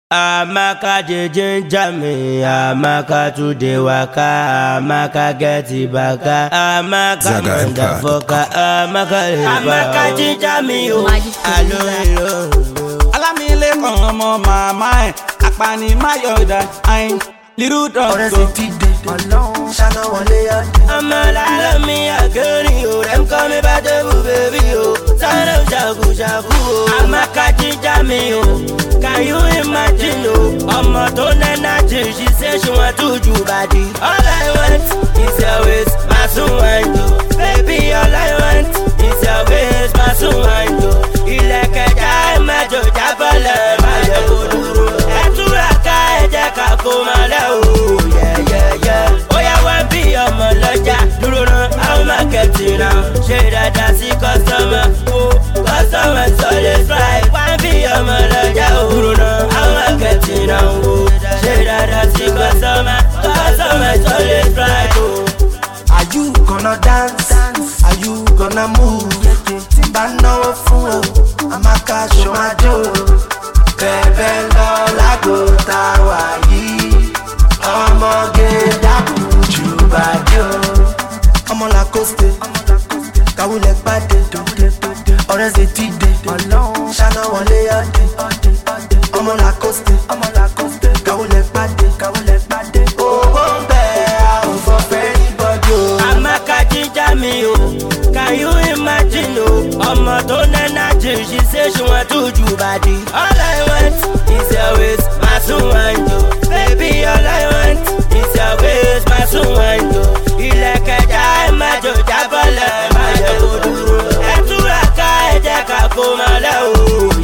Amaka jeje jame, Amaka today waka, Amaka get it back, Amaka motherfucker, Amaka jeje me o, hello. Alamile kan ọmọ mama ẹ̀, apani mayoda ayin, little dog go. Ọlọ́run ṣáná wọlé ọdẹ. Ọmọ lára mi àgẹ́rì o, dem call me Badebu baby o, sáré ṣàkúṣàkú o. Amaka jeje me o, can you imagine o? Ọmọ tó nẹ́nà jì, she say she want to do body. All I want is your waist, my soon want you. Baby, all I want is your waist, my soon want you. Ilẹ̀kẹ̀ já mẹ́jọ jábọ̀lẹ̀ máa yẹ kó dúró. Ẹ túra ká ẹ jẹ́ ká kó máa lẹ́ o. Ó yá wá bí ọmọ lọ́jà dúró náà, àwọn mákẹ́tì náà. Ṣé dáadáa sí kọ́sọ́mà? Kọ́sọ́mà sọ̀lẹ̀ strike. Wá bí ọmọ lọ́jà dúró náà, àwọn mákẹ́tì náà. Ṣé dáadáa sí kọ́sọ́mà? Kọ́sọ́mà sọ̀lẹ̀ strike. Are you gonna dance? Are you gonna move? Tí n bá náwó fún o, Amaka ṣo máa jó. Bẹ̀bẹ̀ lọ lágbo tá a wà yìí. Ọmọge dákun jù bàjẹ́ o. Ọmọ Lacoste, kàwulẹ̀ pàdé. Ọ̀rẹ́ ṣe ti dé. Ọlọ́run ṣáná wọlé ọdẹ. Ọmọ Lacoste, kàwulẹ̀ pàdé. Owó ń bẹ̀ àwọn fọ́fẹ́ níbọ̀dí o. Amaka jeje me o, can you imagine o? Ọmọ tó nẹ́nà jì, she say she want to do body. All I want is your waist, my soon want you. Baby, all I want is your waist, my soon want you. Ilẹ̀kẹ̀ já mẹ́jọ jábọ̀lẹ̀ máa yẹ kó dúró. Ẹ túra ká ẹ jẹ́ ká kó máa lẹ́ o.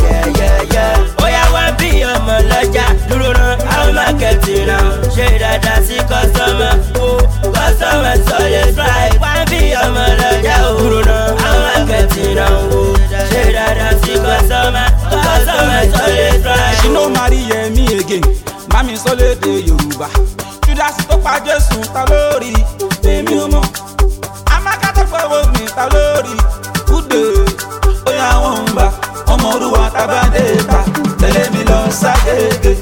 Ó yá wá bí ọmọ lọ́jà dúró náà, àwọn mákẹ́tì náà. Ṣé dáadáa sí kọ́sọ́mà? Kọ́sọ́mà sọ̀lẹ̀ strike. Wá bí ọmọ lọ́jà dúró náà, àwọn mákẹ́tì náà. Ṣé dáadáa sí kọ́sọ́mà? Kọ́sọ́mà sọ̀lẹ̀ strike. She no marry me again, mami sọ lédè Yorùbá. Júdásì tó pa Jésù ta lórí, èmi ò mọ̀. Amaka tó fọwọ́ mi ta lórí, kúdè. Ó yá wọn ń bá ọmọ olúwa tábàdé ta, tẹ̀lé mi lọ ságége.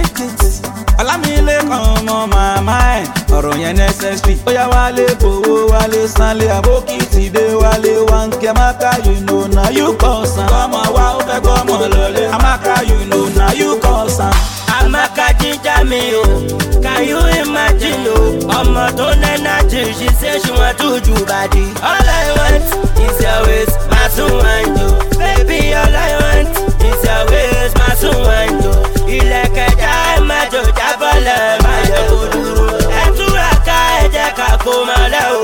Alámilé kan ọmọ màmá ẹ̀, ọ̀rọ̀ yẹn necessary. Ó yá wálé fowó wálé sanlé, àbókìtì dé wálé wáńkì. Amaka you know na you cause am. Kọ́mọ wá ó fẹ́ gbọ́mọ lọlé. Amaka you know na you cause am. Amaka jeje me o, can you imagine o? Ọmọ tó nẹ́nà jì, she say she want to do body. All I want is your waist, my soon want you. Baby, all I want is your waist, my soon want you. Ilẹ̀kẹ̀ já mẹ́jọ jábọ̀lẹ̀ máa yẹ kó dúró. Ẹ túra ká ẹ jẹ́ ká kó máa lẹ́ o.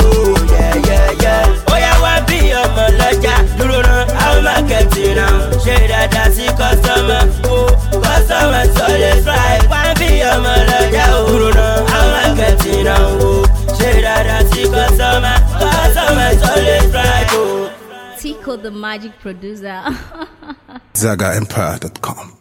Ó yá wá bí ọmọ lọ́jà dúró náà, àwọn mákẹ́tì náà. Ṣé dáadáa sí kọ́sọ́mà? Kọ́sọ́mà sọ̀lẹ̀ strike. Wá bí ọmọ lọ́jà dúró náà, àwọn mákẹ́tì náà. Ṣé dáadáa sí kọ́sọ́mà? Kọ́sọ́mà sọ̀lẹ̀ strike. Tico the magic producer. ZagaEmpire.com